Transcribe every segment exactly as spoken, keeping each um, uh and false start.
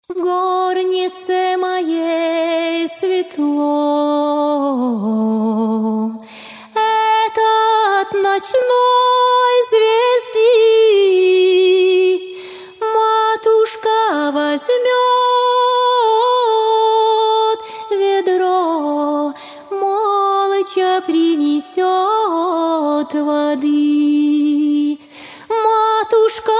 В горнице моей светло, это от ночной звезды матушка возьмет ведро, молча принесет воды. Матушка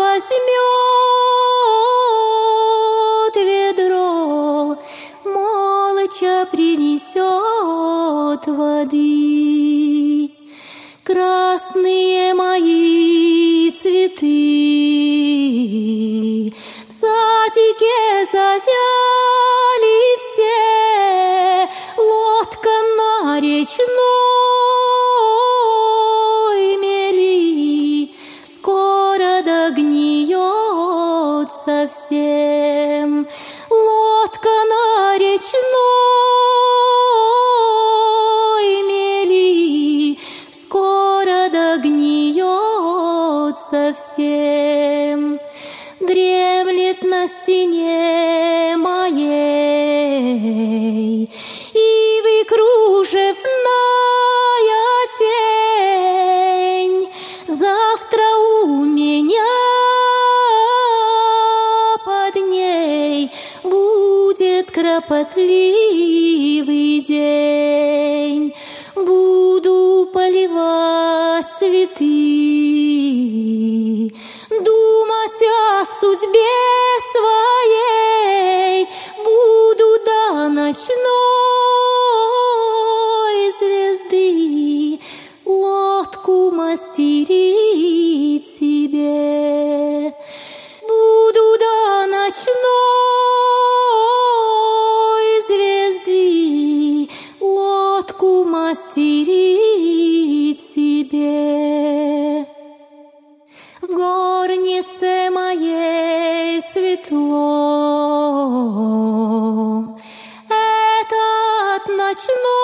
возьмет ведро, молча принесет воды. Красные мои цветы в садике завяли все, лодка на речной мели скоро догниет совсем. Лодка на речной мели скоро догниет совсем. Дремлет на стене моей ивы кружевная тень. Завтра у меня под ней будет кропотливый день. Буду поливать цветы, думать о судьбе своей, буду до ночной звезды лодку мастерить себе. Буду до ночной звезды лодку мастерить себе. В горнице моей светло, это от ночной